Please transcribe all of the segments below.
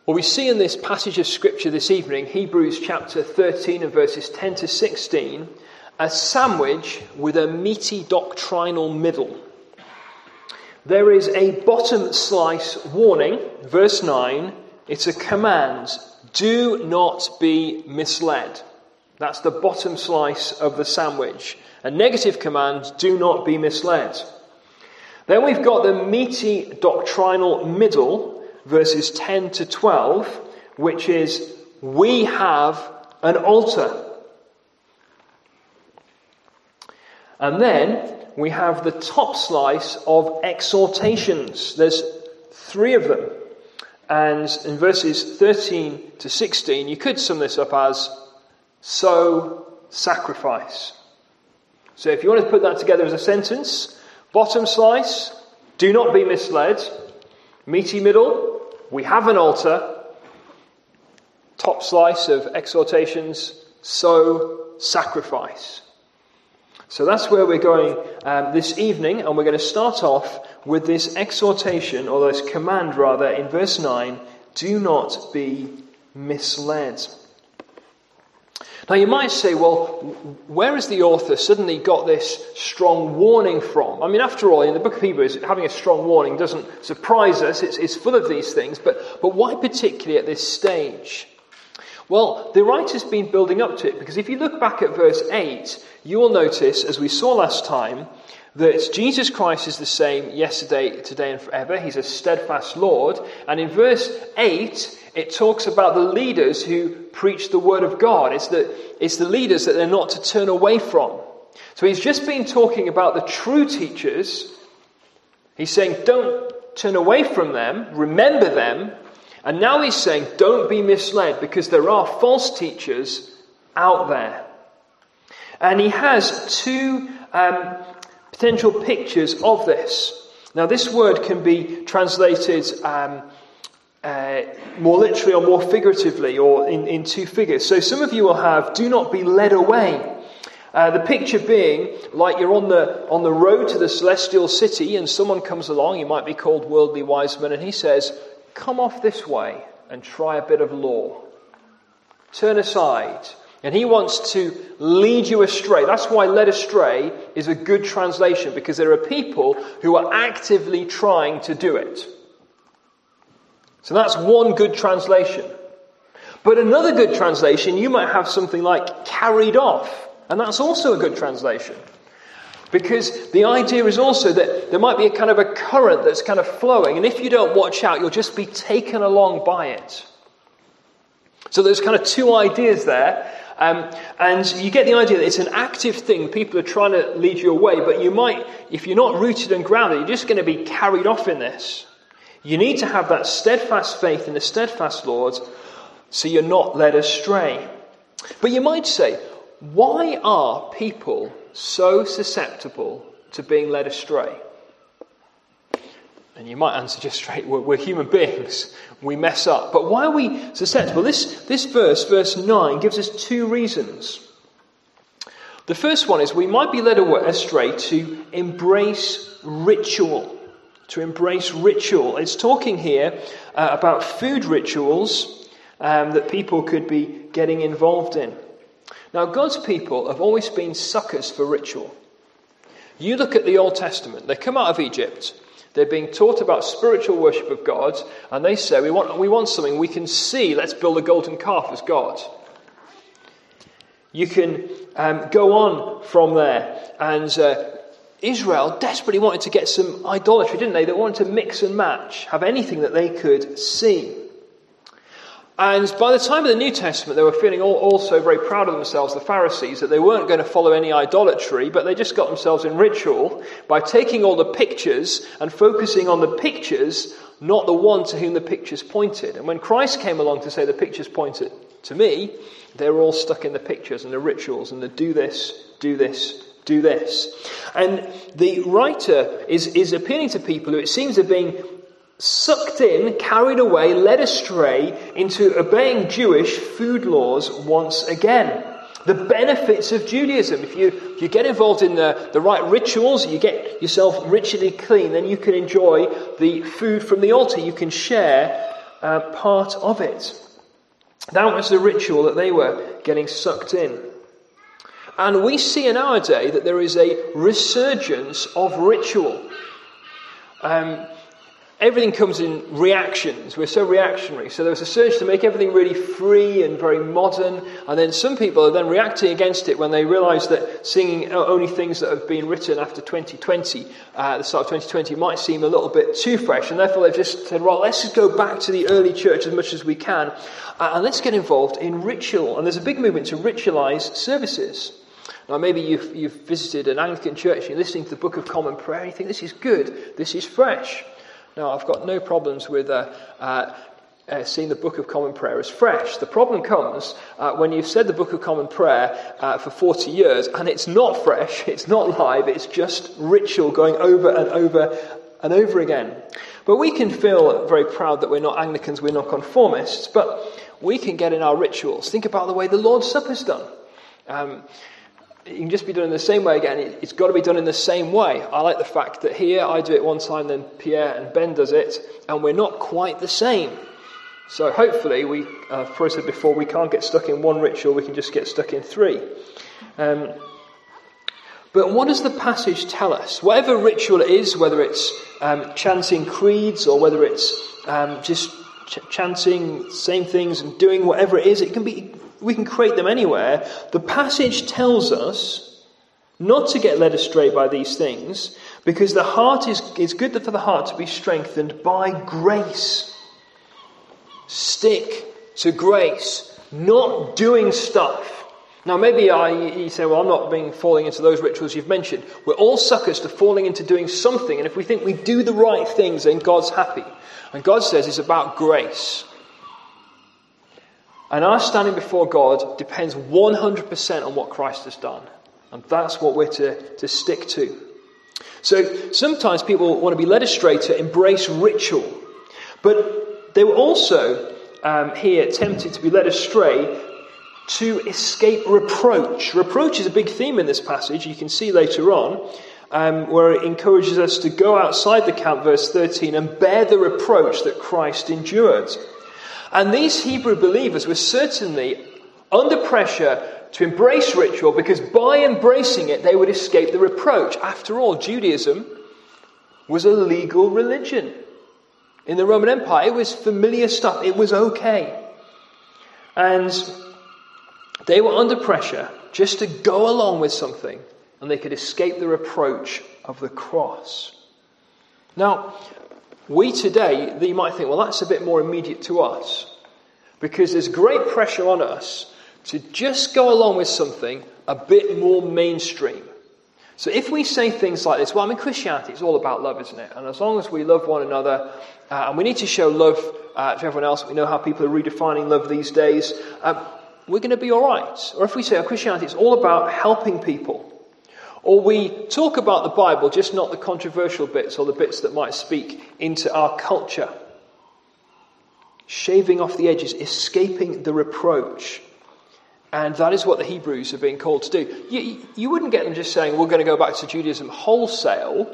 Well, we see in this passage of Scripture this evening, Hebrews chapter 13 and verses 10 to 16, a sandwich with a meaty doctrinal middle. There is a bottom slice warning, verse 9. It's a command. Do not be misled. That's the bottom slice of the sandwich. A negative command, do not be misled. Then we've got the meaty doctrinal middle, verses 10 to 12, which is, we have an altar. And then we have the top slice of exhortations. There's 3 of them. And in verses 13 to 16, you could sum this up as, sow, sacrifice. So if you want to put that together as a sentence, bottom slice, do not be misled. Meaty middle, we have an altar. Top slice of exhortations, sow, sacrifice. So that's where we're going this evening, and we're going to start off with this exhortation, or this command rather, in verse 9, do not be misled. Now you might say, well, where has the author suddenly got this strong warning from? I mean, after all, in the book of Hebrews, having a strong warning doesn't surprise us. It's full of these things, but why particularly at this stage? Well, the writer's been building up to it, because if you look back at verse 8, you will notice, as we saw last time, that Jesus Christ is the same yesterday, today and forever. He's a steadfast Lord. And in verse 8, it talks about the leaders who preach the word of God. It's the leaders that they're not to turn away from. So he's just been talking about the true teachers. He's saying, don't turn away from them, remember them. And now he's saying, don't be misled, because there are false teachers out there. And he has 2 potential pictures of this. Now this word can be translated more literally or more figuratively, or in 2 figures. So some of you will have, do not be led away. The picture being like you're on the road to the celestial city, and someone comes along, he might be called Worldly Wiseman, and he says, come off this way and try a bit of law. Turn aside. And he wants to lead you astray. That's why led astray is a good translation, because there are people who are actively trying to do it. So that's one good translation. But another good translation, you might have something like carried off. And that's also a good translation. Because the idea is also that there might be a kind of a current that's kind of flowing. And if you don't watch out, you'll just be taken along by it. So there's kind of 2 ideas there. And you get the idea that it's an active thing. People are trying to lead you away. But you might, if you're not rooted and grounded, you're just going to be carried off in this. You need to have that steadfast faith in the steadfast Lord, so you're not led astray. But you might say, why are people so susceptible to being led astray? And you might answer just straight, we're human beings. We mess up. But why are we susceptible? This verse 9, gives us 2 reasons. The first one is we might be led astray to embrace ritual. To embrace ritual. It's talking here about food rituals that people could be getting involved in. Now, God's people have always been suckers for ritual. You look at the Old Testament. They come out of Egypt. They're being taught about spiritual worship of God. And they say, we want something we can see. Let's build a golden calf as God. You can go on from there. And Israel desperately wanted to get some idolatry, didn't they? They wanted to mix and match. Have anything that they could see. And by the time of the New Testament, they were feeling also very proud of themselves, the Pharisees, that they weren't going to follow any idolatry, but they just got themselves in ritual by taking all the pictures and focusing on the pictures, not the one to whom the pictures pointed. And when Christ came along to say the pictures pointed to me, they were all stuck in the pictures and the rituals and the do this, do this, do this. And the writer is appealing to people who it seems are being sucked in, carried away, led astray into obeying Jewish food laws once again. The benefits of Judaism. If you get involved in the right rituals, you get yourself ritually clean, then you can enjoy the food from the altar. You can share part of it. That was the ritual that they were getting sucked in. And we see in our day that there is a resurgence of ritual. Everything comes in reactions. We're so reactionary. So there was a surge to make everything really free and very modern. And then some people are then reacting against it when they realise that singing only things that have been written after 2020, the start of 2020, might seem a little bit too fresh. And therefore they've just said, well, let's just go back to the early church as much as we can. And let's get involved in ritual. And there's a big movement to ritualise services. Now maybe you've visited an Anglican church, you're listening to the Book of Common Prayer, and you think, this is good, this is fresh. Now, I've got no problems with seeing the Book of Common Prayer as fresh. The problem comes when you've said the Book of Common Prayer for 40 years and it's not fresh, it's not live, it's just ritual going over and over and over again. But we can feel very proud that we're not Anglicans, we're not conformists, but we can get in our rituals. Think about the way the Lord's Supper's done. It can just be done in the same way again. It's got to be done in the same way. I like the fact that here I do it one time, then Pierre and Ben does it, and we're not quite the same. So hopefully, for I said before, we can't get stuck in one ritual, we can just get stuck in three. But what does the passage tell us? Whatever ritual it is, whether it's chanting creeds or whether it's just chanting same things and doing whatever it is, it can be. We can create them anywhere. The passage tells us not to get led astray by these things, because the heart is good for the heart to be strengthened by grace. Stick to grace, not doing stuff. Now maybe you say, well, I'm not falling into those rituals you've mentioned. We're all suckers to falling into doing something, and if we think we do the right things, then God's happy. And God says it's about grace. And our standing before God depends 100% on what Christ has done. And that's what we're to stick to. So sometimes people want to be led astray to embrace ritual. But they were also here tempted to be led astray to escape reproach. Reproach is a big theme in this passage. You can see later on where it encourages us to go outside the camp, verse 13, and bear the reproach that Christ endured. And these Hebrew believers were certainly under pressure to embrace ritual, because by embracing it, they would escape the reproach. After all, Judaism was a legal religion. In the Roman Empire, it was familiar stuff. It was okay. And they were under pressure just to go along with something, and they could escape the reproach of the cross. Now, we today, you might think, well, that's a bit more immediate to us, because there's great pressure on us to just go along with something a bit more mainstream. So if we say things like this, well, Christianity is all about love, isn't it? And as long as we love one another, and we need to show love to everyone else, we know how people are redefining love these days, we're going to be all right. Or if we say, Christianity is all about helping people, or we talk about the Bible, just not the controversial bits or the bits that might speak into our culture. Shaving off the edges, escaping the reproach. And that is what the Hebrews are being called to do. You wouldn't get them just saying, we're going to go back to Judaism wholesale.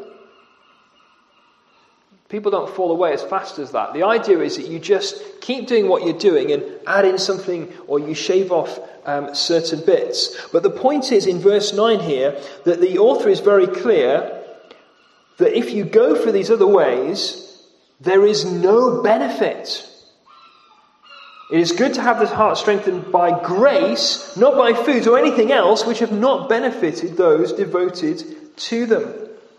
People don't fall away as fast as that. The idea is that you just keep doing what you're doing and add in something, or you shave off certain bits. But the point is, in verse 9 here, that the author is very clear that if you go for these other ways, there is no benefit. It is good to have the heart strengthened by grace, not by foods or anything else which have not benefited those devoted to them.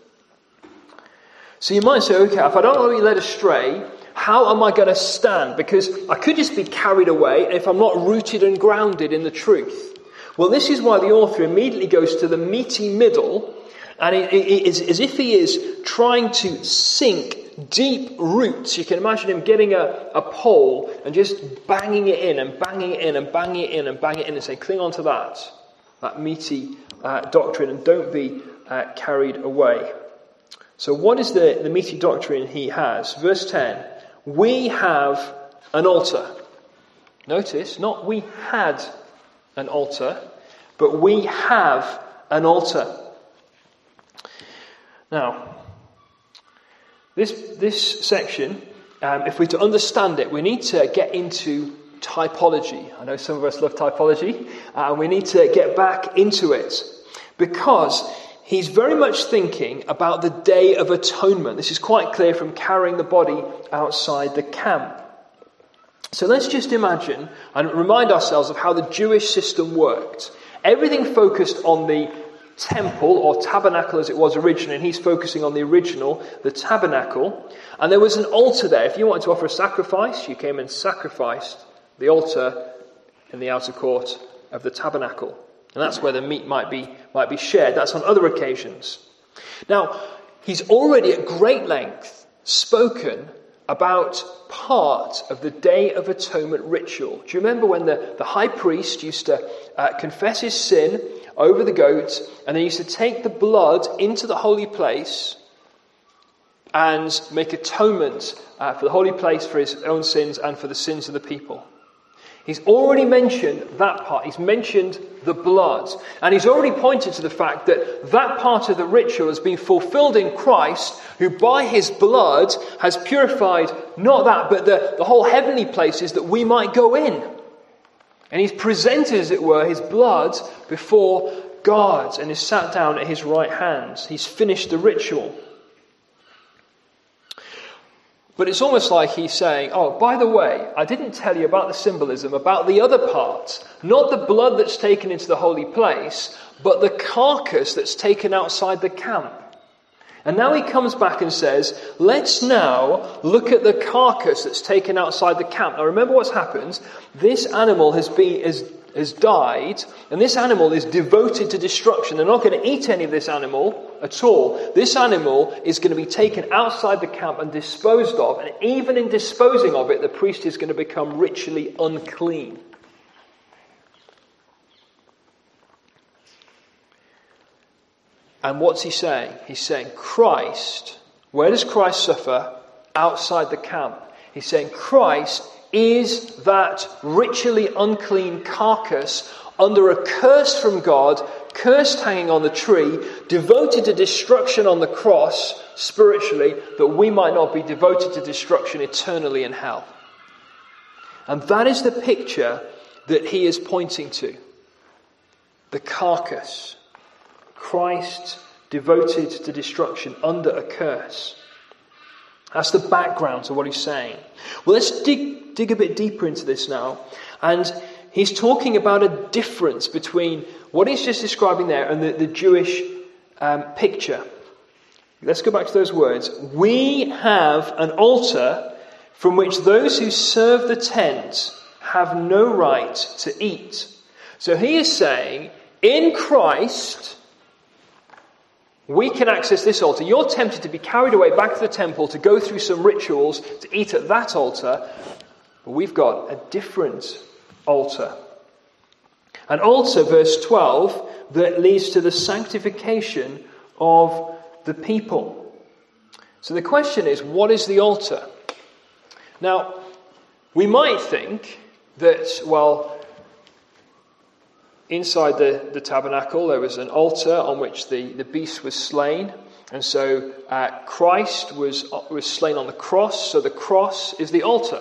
So you might say, okay, if I don't want to be led astray, how am I going to stand? Because I could just be carried away if I'm not rooted and grounded in the truth. Well, this is why the author immediately goes to the meaty middle, and it is as if he is trying to sink deep roots. You can imagine him getting a pole and just banging it in and banging it in and banging it in and banging it in and saying, cling on to that meaty doctrine, and don't be carried away. So what is the meaty doctrine he has? Verse 10, we have an altar. Notice, not we had an altar, but we have an altar. Now, this section if we're to understand it, we need to get into typology. I know some of us love typology, and we need to get back into it, because he's very much thinking about the Day of Atonement. This is quite clear from carrying the body outside the camp. So let's just imagine and remind ourselves of how the Jewish system worked. Everything focused on the temple or tabernacle as it was originally, and he's focusing on the original, the tabernacle. And there was an altar there. If you wanted to offer a sacrifice, you came and sacrificed the altar in the outer court of the tabernacle. And that's where the meat might be shared. That's on other occasions. Now, he's already at great length spoken about part of the Day of Atonement ritual. Do you remember when the high priest used to confess his sin over the goat, and then used to take the blood into the holy place and make atonement for the holy place, for his own sins and for the sins of the people? He's already mentioned that part. He's mentioned the blood. And he's already pointed to the fact that that part of the ritual has been fulfilled in Christ, who by his blood has purified not that, but the whole heavenly places that we might go in. And he's presented, as it were, his blood before God and is sat down at his right hand. He's finished the ritual. But it's almost like he's saying, oh, by the way, I didn't tell you about the symbolism, about the other part. Not the blood that's taken into the holy place, but the carcass that's taken outside the camp. And now he comes back and says, let's now look at the carcass that's taken outside the camp. Now remember what's happened. This animal has died, and this animal is devoted to destruction. They're not going to eat any of this animal at all. This animal is going to be taken outside the camp and disposed of, and even in disposing of it, the priest is going to become ritually unclean. And what's he saying? He's saying Christ, where does Christ suffer? Outside the camp. He's saying Christ is that ritually unclean carcass under a curse from God, cursed hanging on the tree, devoted to destruction on the cross spiritually, that we might not be devoted to destruction eternally in hell. And that is the picture that he is pointing to. The carcass. Christ devoted to destruction under a curse. That's the background to what he's saying. Well, let's dig a bit deeper into this now. And he's talking about a difference between what he's just describing there and the Jewish picture. Let's go back to those words. We have an altar from which those who serve the tent have no right to eat. So he is saying, in Christ, we can access this altar. You're tempted to be carried away back to the temple to go through some rituals to eat at that altar. But we've got a different altar. An altar, verse 12, that leads to the sanctification of the people. So the question is, what is the altar? Now, we might think that, well, inside the tabernacle, there was an altar on which the beast was slain. And so Christ was slain on the cross. So the cross is the altar.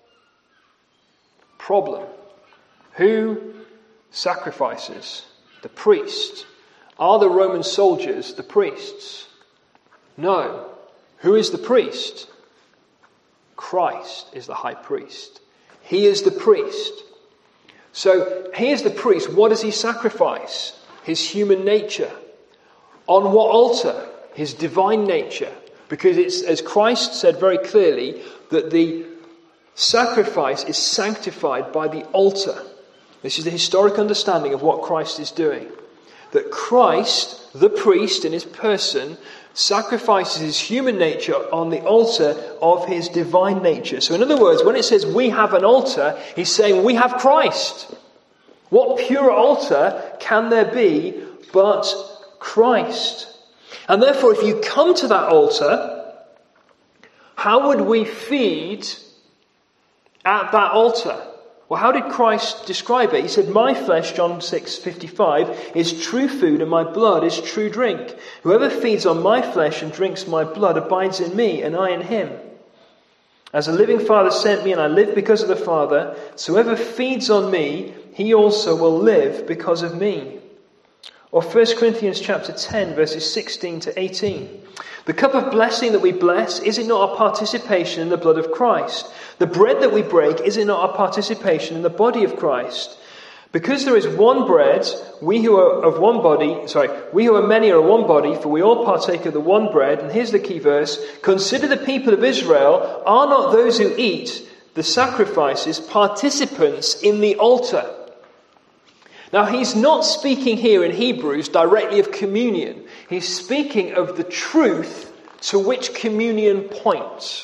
Problem. Who sacrifices? The priest. Are the Roman soldiers the priests? No. Who is the priest? Christ is the high priest. He is the priest. So here's the priest. What does he sacrifice? His human nature. On what altar? His divine nature. Because it's, as Christ said very clearly, that the sacrifice is sanctified by the altar. This is the historic understanding of what Christ is doing. That Christ, the priest in his person, sacrifices his human nature on the altar of his divine nature. So in other words, when it says we have an altar, he's saying we have Christ. What pure altar can there be but Christ? And therefore, if you come to that altar, how would we feed at that altar? Well, how did Christ describe it? He said, my flesh, John 6:55, is true food and my blood is true drink. Whoever feeds on my flesh and drinks my blood abides in me and I in him. As the living Father sent me, and I live because of the Father, so whoever feeds on me, he also will live because of me. Or 1 Corinthians chapter 10, verses 16 to 18. The cup of blessing that we bless, is it not our participation in the blood of Christ? The bread that we break, is it not our participation in the body of Christ? Because there is one bread, we who are many are one body, for we all partake of the one bread. And here's the key verse. Consider the people of Israel, are not those who eat the sacrifices participants in the altar? Now, he's not speaking here in Hebrews directly of communion. He's speaking of the truth to which communion points.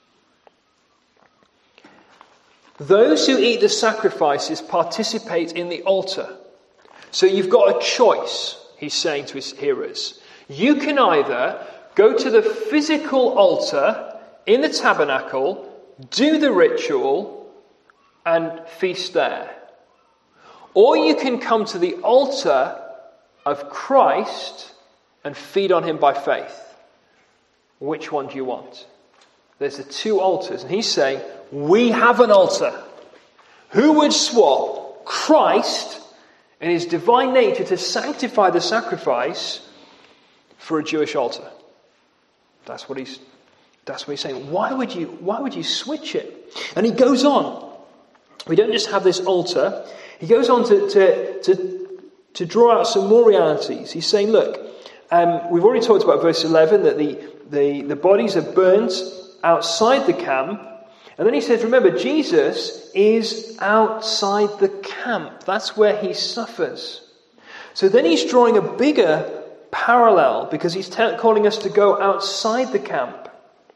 Those who eat the sacrifices participate in the altar. So you've got a choice, he's saying to his hearers. You can either go to the physical altar in the tabernacle, do the ritual, and feast there. Or you can come to the altar of Christ and feed on him by faith. Which one do you want? There's the two altars. And he's saying, we have an altar. Who would swap Christ and his divine nature to sanctify the sacrifice for a Jewish altar? That's what he's saying. Why would you switch it? And he goes on. We don't just have this altar. He goes on to draw out some more realities. He's saying, look, we've already talked about verse 11, that the bodies are burnt outside the camp. And then he says, remember, Jesus is outside the camp. That's where he suffers. So then he's drawing a bigger parallel, because he's calling us to go outside the camp.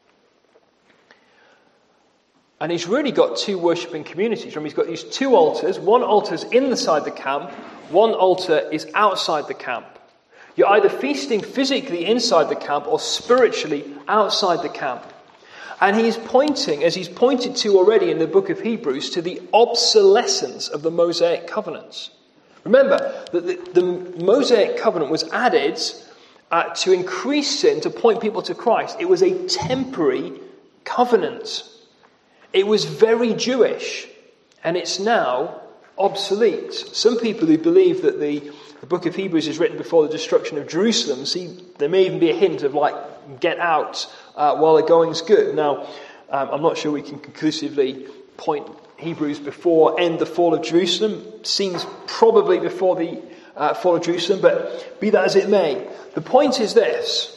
And he's really got two worshipping communities. Remember, he's got these two altars. One altar is inside the camp. One altar is outside the camp. You're either feasting physically inside the camp or spiritually outside the camp. And he's pointing, as he's pointed to already in the book of Hebrews, to the obsolescence of the Mosaic covenants. Remember that the Mosaic covenant was added to increase sin, to point people to Christ. It was a temporary covenant. It was very Jewish, and it's now obsolete. Some people who believe that the book of Hebrews is written before the destruction of Jerusalem, see, there may even be a hint of get out while the going's good. Now, I'm not sure we can conclusively point Hebrews before the fall of Jerusalem. Seems probably before the fall of Jerusalem, but be that as it may. The point is this.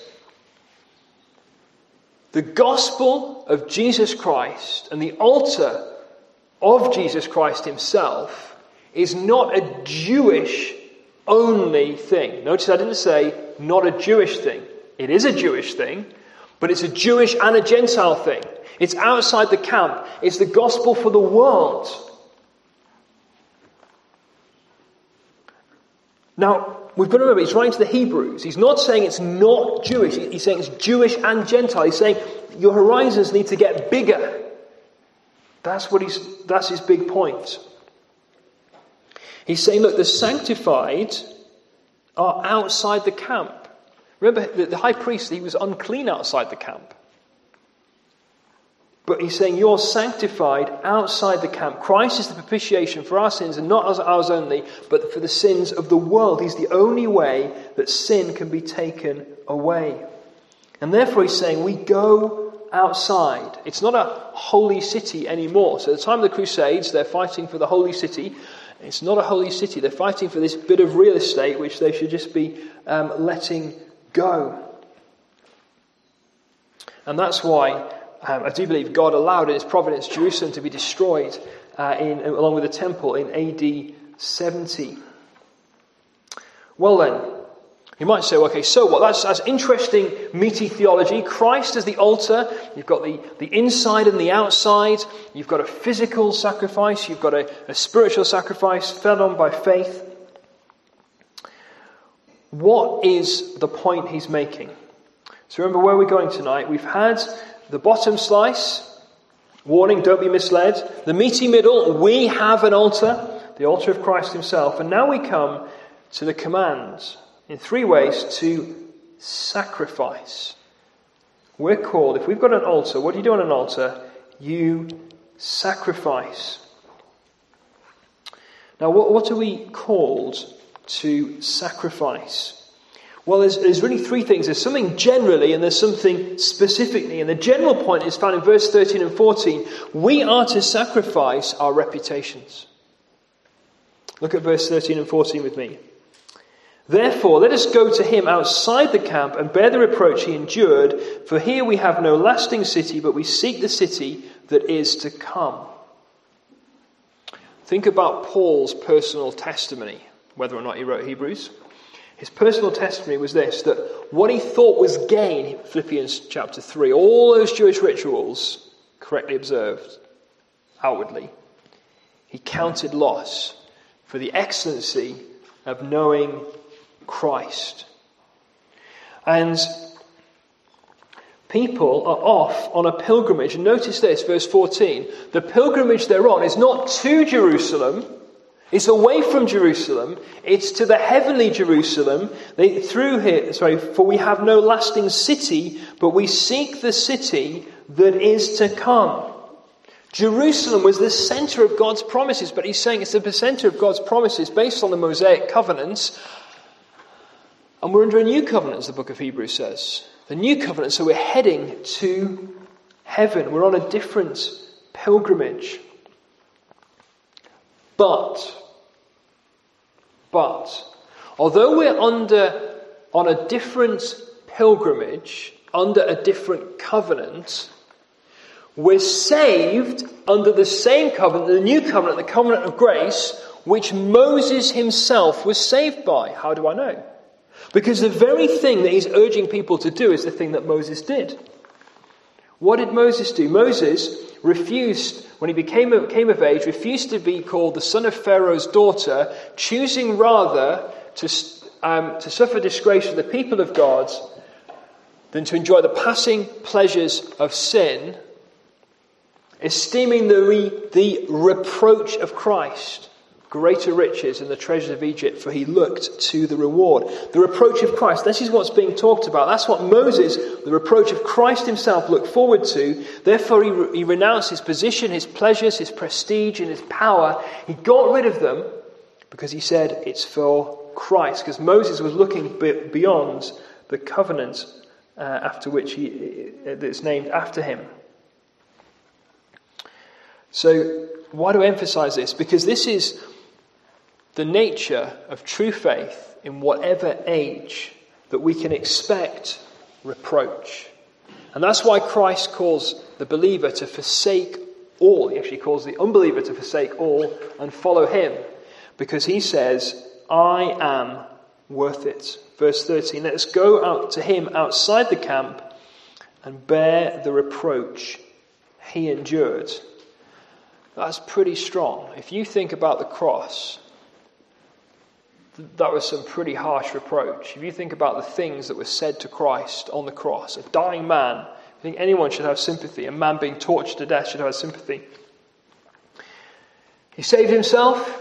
The gospel of Jesus Christ and the altar of Jesus Christ himself is not a Jewish only thing. Notice I didn't say not a Jewish thing. It is a Jewish thing, but it's a Jewish and a Gentile thing. It's outside the camp. It's the gospel for the world. Now, we've got to remember, he's writing to the Hebrews. He's not saying it's not Jewish. He's saying it's Jewish and Gentile. He's saying your horizons need to get bigger. That's his big point. He's saying, look, the sanctified are outside the camp. Remember, the high priest, he was unclean outside the camp. But he's saying you're sanctified outside the camp. Christ is the propitiation for our sins, and not ours only, but for the sins of the world. He's the only way that sin can be taken away. And therefore he's saying we go outside. It's not a holy city anymore. So at the time of the Crusades, they're fighting for the holy city. It's not a holy city. They're fighting for this bit of real estate which they should just be letting go. And that's why I do believe God allowed in his providence Jerusalem to be destroyed along with the temple in AD 70. Well then, you might say, okay, so what? That's interesting, meaty theology. Christ as the altar. You've got the inside and the outside. You've got a physical sacrifice. You've got a spiritual sacrifice fed on by faith. What is the point he's making? So remember where we're going tonight. We've had the bottom slice, warning, don't be misled. The meaty middle, we have an altar, the altar of Christ himself. And now we come to the command in three ways to sacrifice. We're called, if we've got an altar, what do you do on an altar? you sacrifice. Now, what are we called to sacrifice? Well, there's really three things. There's something generally and there's something specifically. And the general point is found in verse 13 and 14. We are to sacrifice our reputations. Look at verse 13 and 14 with me. Therefore, let us go to him outside the camp and bear the reproach he endured. For here we have no lasting city, but we seek the city that is to come. Think about Paul's personal testimony, whether or not he wrote Hebrews. His personal testimony was this, that what he thought was gain, Philippians chapter 3, all those Jewish rituals correctly observed outwardly, he counted loss for the excellency of knowing Christ. And people are off on a pilgrimage. And notice this, verse 14. The pilgrimage they're on is not to Jerusalem. It's away from Jerusalem. It's to the heavenly Jerusalem. For we have no lasting city, but we seek the city that is to come. Jerusalem was the center of God's promises, but he's saying it's the center of God's promises based on the Mosaic covenants. And we're under a new covenant, as the book of Hebrews says. The new covenant, so we're heading to heaven. We're on a different pilgrimage. But, although we're on a different pilgrimage, under a different covenant, we're saved under the same covenant, the new covenant, the covenant of grace, which Moses himself was saved by. How do I know? Because the very thing that he's urging people to do is the thing that Moses did. What did Moses do? Moses refused, when he came of age, refused to be called the son of Pharaoh's daughter, choosing rather to suffer disgrace for the people of God than to enjoy the passing pleasures of sin, esteeming the reproach of Christ greater riches than the treasures of Egypt, for he looked to the reward. The reproach of Christ, this is what's being talked about. That's what Moses, the reproach of Christ himself, looked forward to. Therefore he renounced his position, his pleasures, his prestige and his power. He got rid of them because he said it's for Christ. Because Moses was looking beyond the covenant after which that's named after him. So why do I emphasize this? Because this is the nature of true faith in whatever age, that we can expect reproach. And that's why Christ calls the believer to forsake all. He actually calls the unbeliever to forsake all and follow him. Because he says, I am worth it. Verse 13, let us go out to him outside the camp and bear the reproach he endured. That's pretty strong. If you think about the cross, that was some pretty harsh reproach. If you think about the things that were said to Christ on the cross, a dying man, I think anyone should have sympathy. A man being tortured to death should have sympathy. He saved himself.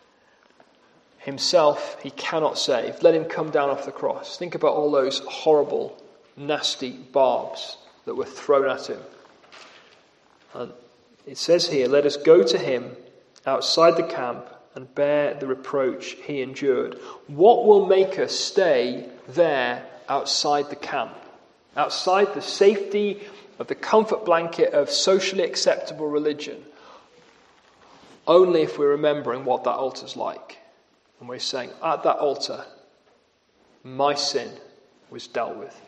Himself he cannot save. Let him come down off the cross. Think about all those horrible, nasty barbs that were thrown at him. And it says here, let us go to him outside the camp and bear the reproach he endured. What will make us stay there outside the camp? Outside the safety of the comfort blanket of socially acceptable religion? Only if we're remembering what that altar's like. And we're saying, at that altar, my sin was dealt with.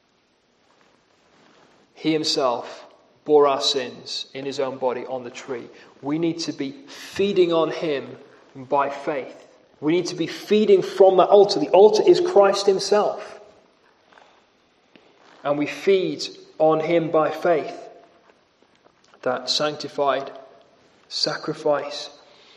He himself bore our sins in his own body on the tree. We need to be feeding on him by faith. We need to be feeding from that altar. The altar is Christ himself. And we feed on him by faith. That sanctified sacrifice.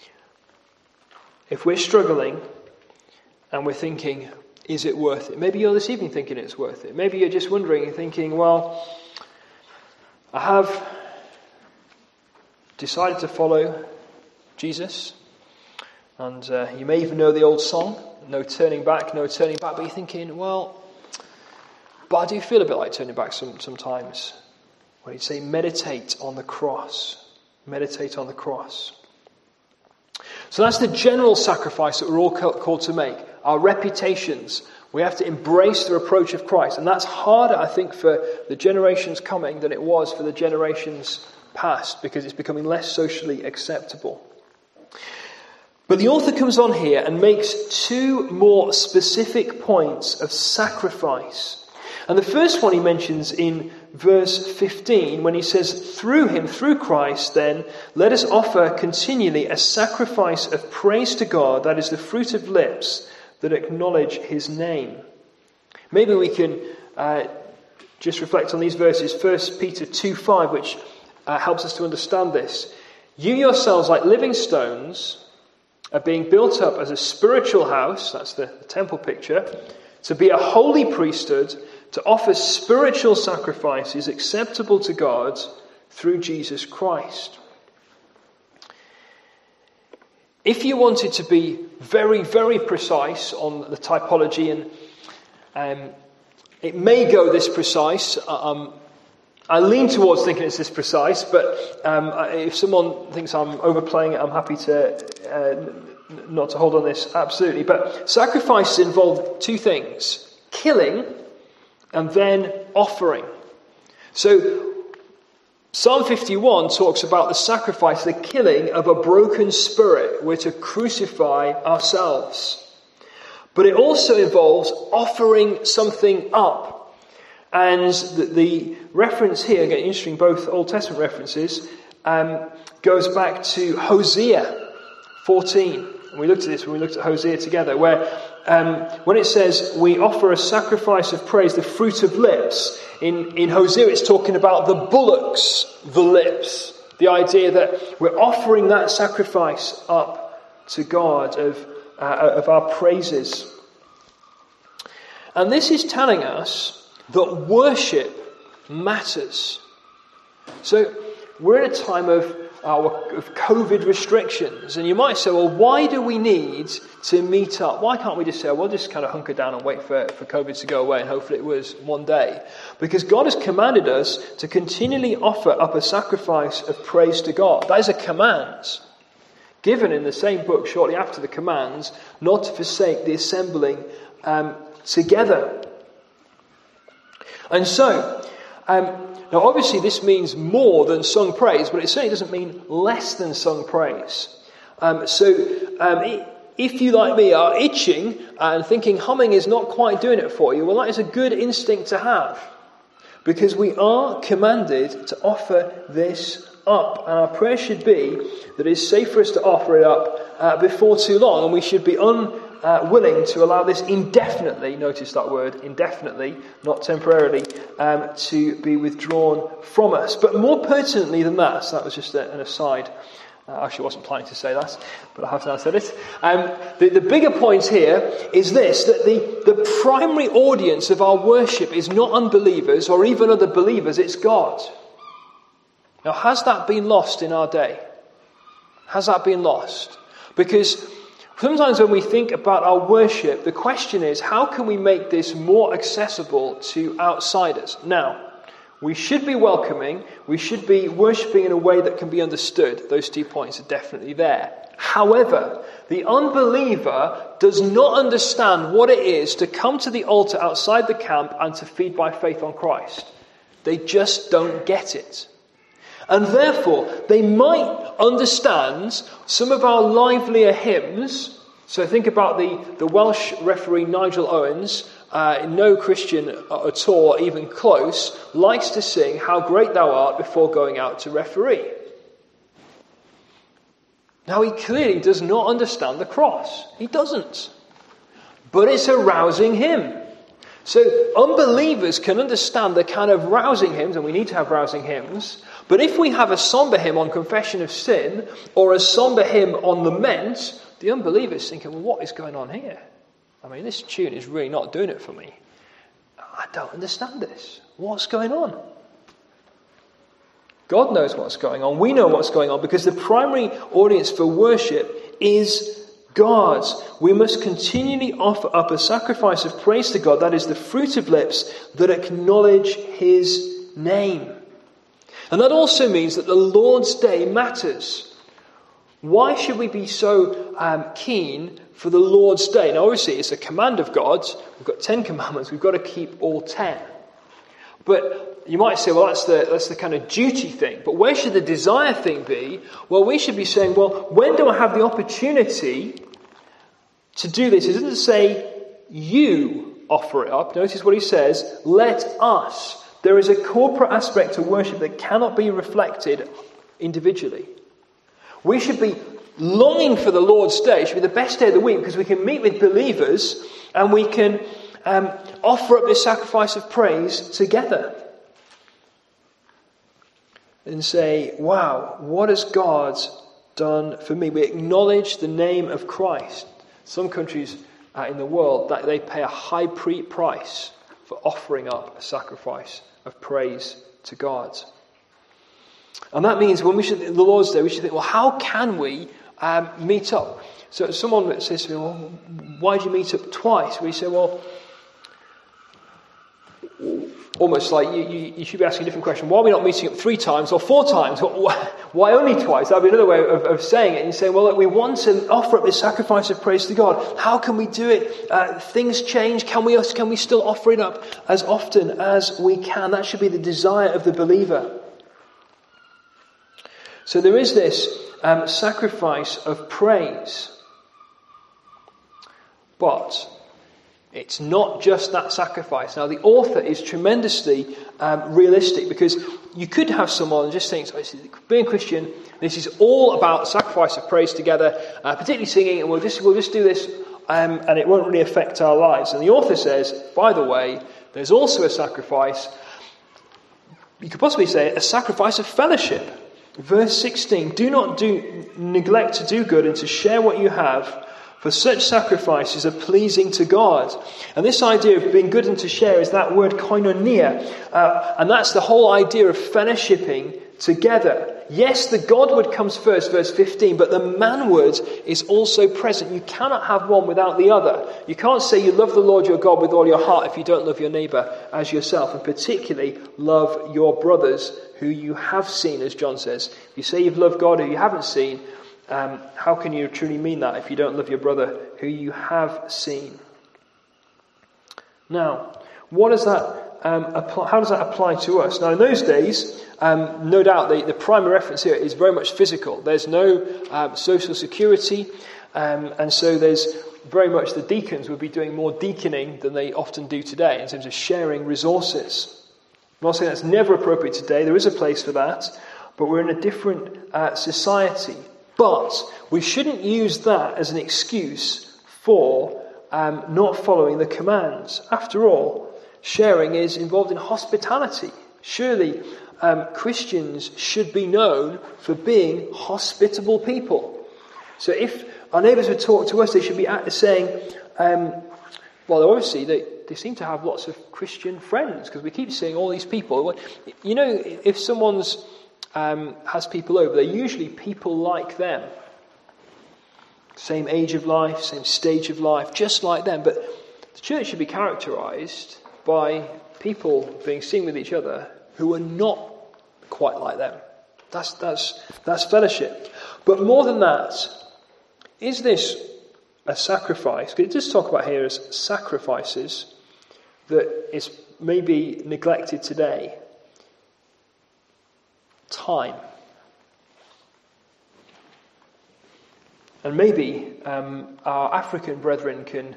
If we're struggling and we're thinking, is it worth it? Maybe you're this evening thinking it's worth it. Maybe you're just wondering and thinking, well, I have decided to follow Jesus. And you may even know the old song, no turning back, no turning back. But you're thinking, well, but I do feel a bit like turning back sometimes. When he'd say, meditate on the cross. Meditate on the cross. So that's the general sacrifice that we're all called to make. Our reputations. We have to embrace the reproach of Christ. And that's harder, I think, for the generations coming than it was for the generations past, because it's becoming less socially acceptable. But the author comes on here and makes two more specific points of sacrifice. And the first one he mentions in verse 15 when he says, through him, through Christ, then, let us offer continually a sacrifice of praise to God, that is the fruit of lips that acknowledge his name. Maybe we can just reflect on these verses. 1 Peter 2:5, which helps us to understand this. You yourselves, like living stones, are being built up as a spiritual house, that's the temple picture, to be a holy priesthood, to offer spiritual sacrifices acceptable to God through Jesus Christ. If you wanted to be very, very precise on the typology, and it may go this precise, I lean towards thinking it's this precise, but if someone thinks I'm overplaying it, I'm happy to not to hold on this, absolutely. But sacrifices involve two things: killing and then offering. So Psalm 51 talks about the sacrifice, the killing of a broken spirit. We're to crucify ourselves. But it also involves offering something up. And the reference here, again, interesting, both Old Testament references, goes back to Hosea 14. And we looked at this when we looked at Hosea together, where when it says we offer a sacrifice of praise, the fruit of lips, in Hosea it's talking about the bullocks, the lips. The idea that we're offering that sacrifice up to God of our praises. And this is telling us that worship matters. So we're in a time of COVID restrictions, and you might say, well, why do we need to meet up? Why can't we just say, we'll just kind of hunker down and wait for COVID to go away, and hopefully it was one day? Because God has commanded us to continually offer up a sacrifice of praise to God. That is a command given in the same book shortly after the commands not to forsake the assembling together. And so, now obviously this means more than sung praise, but it certainly doesn't mean less than sung praise. If you, like me, are itching and thinking humming is not quite doing it for you, well, that is a good instinct to have. Because we are commanded to offer this up. And our prayer should be that it's safe for us to offer it up before too long. And we should be willing to allow this indefinitely, notice that word, indefinitely, not temporarily, to be withdrawn from us. But more pertinently than that, so that was just an aside. I actually wasn't planning to say that, but I have now said it. The bigger point here is this, that the primary audience of our worship is not unbelievers or even other believers, it's God. Now, has that been lost in our day? Has that been lost? Because sometimes when we think about our worship, the question is, how can we make this more accessible to outsiders? Now, we should be welcoming, we should be worshipping in a way that can be understood. Those 2 points are definitely there. However, the unbeliever does not understand what it is to come to the altar outside the camp and to feed by faith on Christ. They just don't get it. And therefore, they might understand some of our livelier hymns. So think about the Welsh referee Nigel Owens. No Christian at all, even close, likes to sing How Great Thou Art before going out to referee. Now, he clearly does not understand the cross. He doesn't. But it's a rousing hymn. So unbelievers can understand the kind of rousing hymns, and we need to have rousing hymns. But if we have a somber hymn on confession of sin, or a somber hymn on lament, the unbeliever's thinking, well, what is going on here? I mean, this tune is really not doing it for me. I don't understand this. What's going on? God knows what's going on. We know what's going on because the primary audience for worship is God's. We must continually offer up a sacrifice of praise to God. That is the fruit of lips that acknowledge his name. And that also means that the Lord's Day matters. Why should we be so keen for the Lord's Day? Now, obviously, it's a command of God. We've got 10 commandments. We've got to keep all 10. But you might say, well, that's the kind of duty thing. But where should the desire thing be? Well, we should be saying, well, when do I have the opportunity to do this? It doesn't say you offer it up. Notice what he says, let us. There is a corporate aspect to worship that cannot be reflected individually. We should be longing for the Lord's Day. It should be the best day of the week because we can meet with believers and we can offer up this sacrifice of praise together. And say, wow, what has God done for me? We acknowledge the name of Christ. Some countries in the world, that they pay a high price for offering up a sacrifice of praise to God. And that means when the Lord's Day, we should think, well, how can we meet up? So someone says to me, well, why do you meet up twice? We say, well, almost like you should be asking a different question. Why are we not meeting up 3 times or 4 times? Why only twice? That would be another way of saying it. And you say, well, look, we want to offer up this sacrifice of praise to God. How can we do it? Things change. Can we still offer it up as often as we can? That should be the desire of the believer. So there is this sacrifice of praise. But it's not just that sacrifice. Now, the author is tremendously realistic, because you could have someone just think, being Christian, this is all about sacrifice of praise together, particularly singing, and we'll just do this, and it won't really affect our lives. And the author says, by the way, there's also a sacrifice, you could possibly say a sacrifice of fellowship. Verse 16, do not neglect to do good and to share what you have, for such sacrifices are pleasing to God. And this idea of being good and to share is that word koinonia. And that's the whole idea of fellowshipping together. Yes, the Godward comes first, verse 15, but the manward is also present. You cannot have one without the other. You can't say you love the Lord your God with all your heart if you don't love your neighbour as yourself, and particularly love your brothers who you have seen, as John says. If you say you've loved God who you haven't seen, how can you truly mean that if you don't love your brother who you have seen? Now, what does that how does that apply to us? Now, in those days, no doubt the primary reference here is very much physical. There's no social security, and so there's very much the deacons would be doing more deaconing than they often do today in terms of sharing resources. I'm not saying that's never appropriate today. There is a place for that, but we're in a different society. But we shouldn't use that as an excuse for not following the commands. After all, sharing is involved in hospitality. Surely Christians should be known for being hospitable people. So if our neighbours would talk to us, they should be saying, well, obviously they seem to have lots of Christian friends, because we keep seeing all these people. You know, if someone's has people over, they're usually people like them. Same age of life, same stage of life, just like them. But the church should be characterised by people being seen with each other who are not quite like them. That's fellowship. But more than that, is this a sacrifice? Because it does talk about here as sacrifices that is maybe neglected today. Time. And maybe our African brethren can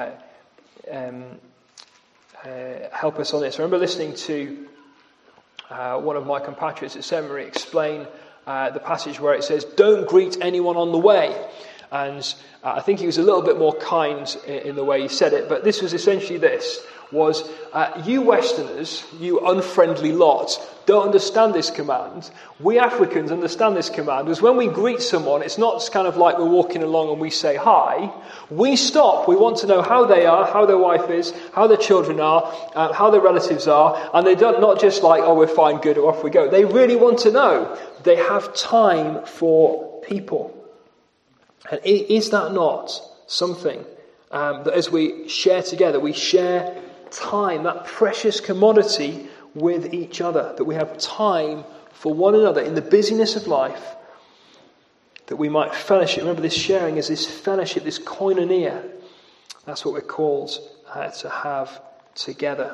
help us on this. I remember listening to one of my compatriots at seminary explain the passage where it says, don't greet anyone on the way. And I think he was a little bit more kind in the way he said it, but this was essentially this, was you Westerners, you unfriendly lot, don't understand this command. We Africans understand this command, because when we greet someone, it's not kind of like we're walking along and we say hi. We stop. We want to know how they are, how their wife is, how their children are, how their relatives are, and they don't not just like, oh, we're fine, good, off we go. They really want to know. They have time for people. And is that not something that as we share together, we share time, that precious commodity with each other, that we have time for one another in the busyness of life, that we might fellowship. Remember, this sharing is this fellowship, this koinonia. That's what we're called to have together.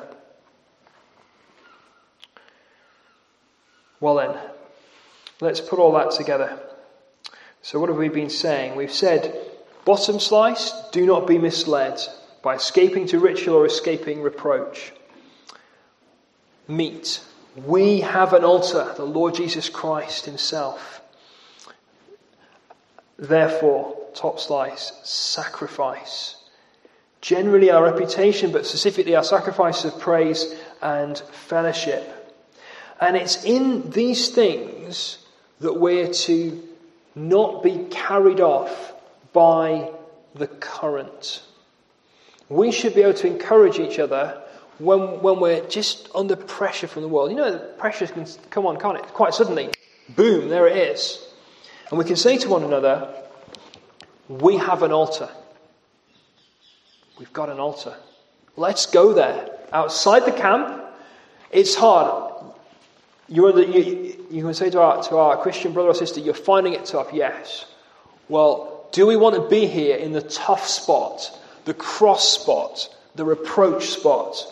Well then, let's put all that together. So what have we been saying? We've said, bottom slice, do not be misled by escaping to ritual or escaping reproach. Meet. We have an altar, the Lord Jesus Christ himself. Therefore, top slice, sacrifice. Generally our reputation, but specifically our sacrifices of praise and fellowship. And it's in these things that we're to not be carried off by the current. We should be able to encourage each other when we're just under pressure from the world. You know, the pressure can come on, can't it? Quite suddenly, boom, there it is. And we can say to one another, we have an altar. We've got an altar. Let's go there. Outside the camp, it's hard. You can say to our Christian brother or sister, you're finding it tough. Yes. Well, do we want to be here in the tough spot, the cross spot, the reproach spot?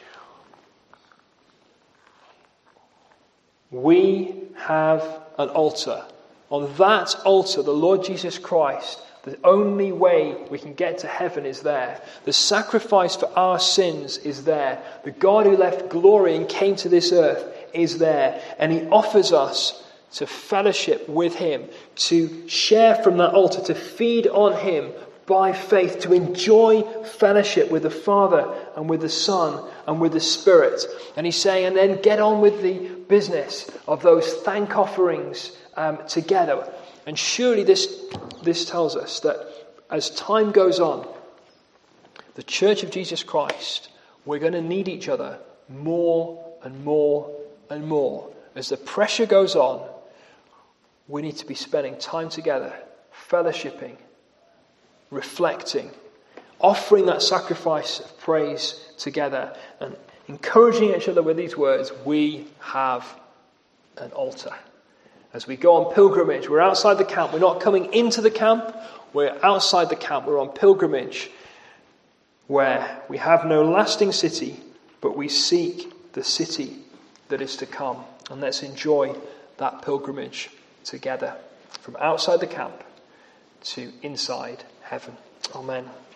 We have an altar. On that altar, the Lord Jesus Christ, the only way we can get to heaven is there. The sacrifice for our sins is there. The God who left glory and came to this earth is there. And he offers us to fellowship with him, to share from that altar, to feed on him by faith, to enjoy fellowship with the Father and with the Son and with the Spirit. And he's saying, and then get on with the business of those thank offerings together. And surely this tells us that as time goes on, the Church of Jesus Christ, we're going to need each other more and more and more. As the pressure goes on, we need to be spending time together, fellowshipping, reflecting, offering that sacrifice of praise together, and encouraging each other with these words, we have an altar. As we go on pilgrimage, we're outside the camp. We're not coming into the camp. We're outside the camp. We're on pilgrimage where we have no lasting city, but we seek the city that is to come. And let's enjoy that pilgrimage together from outside the camp to inside heaven. Amen.